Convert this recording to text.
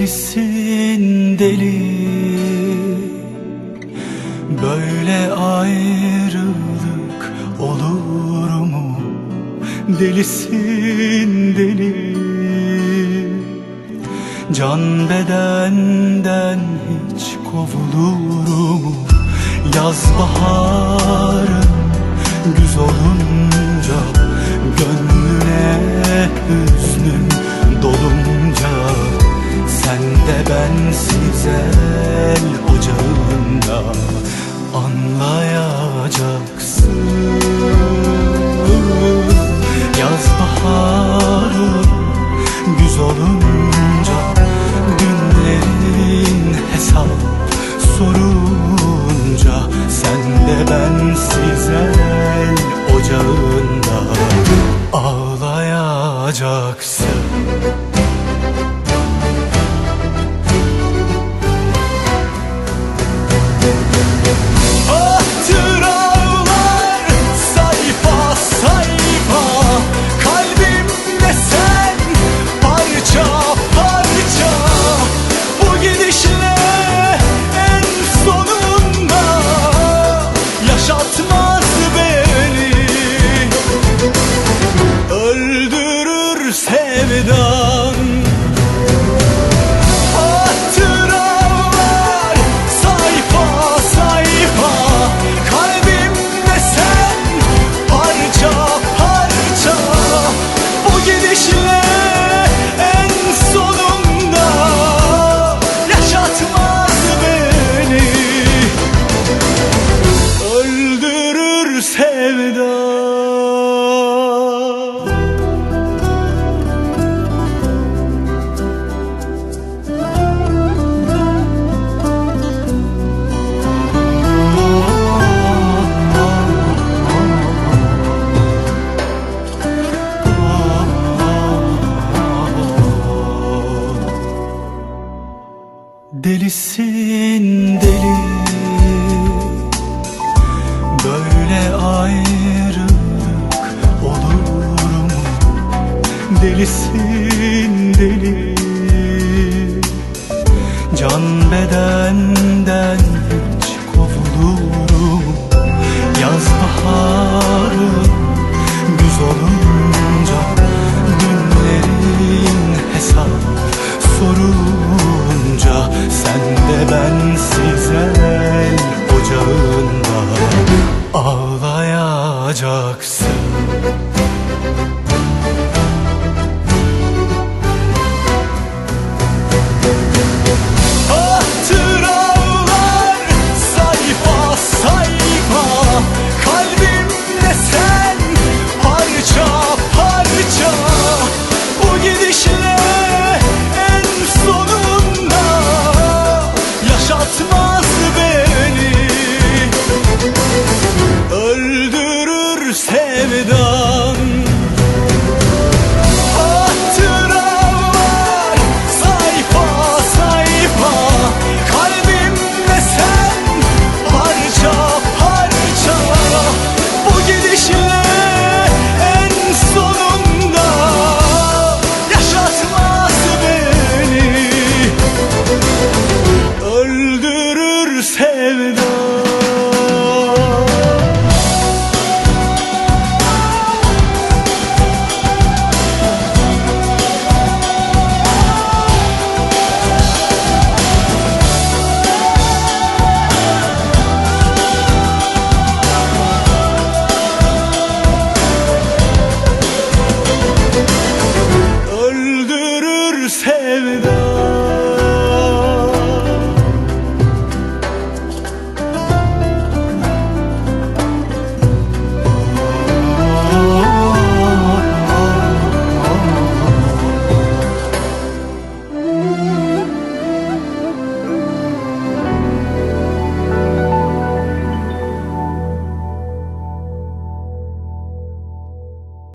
Delisin deli, böyle ayrılık olur mu? Delisin deli, can bedenden hiç kovulur mu? Yaz baharın güz olunca, gönlüne hüznün dolunca, sen de bensiz el ocağında anlayacaksın. Yaz baharın güz olunca, günlerin hesap sorunca, sen de bensiz el ocağında ağlayacaksın. Sevdan hatıralar sayfa sayfa, kalbimde sen parça parça. Bu gidişle en sonunda yaşatmaz beni, öldürür sevdan. Delisin deli, böyle ayrılık olur mu? Delisin deli, can bedenden hiç kovulur mu? Yaz baharın güz olunca, günlerin hesap sorunca, sen de bensiz el ocağında ağlayacaksın. Hatıralar sayfa sayfa, kalbimde sen parça parça. Bu gidişle en sonunda yaşatmaz beni, öldürür sevdan.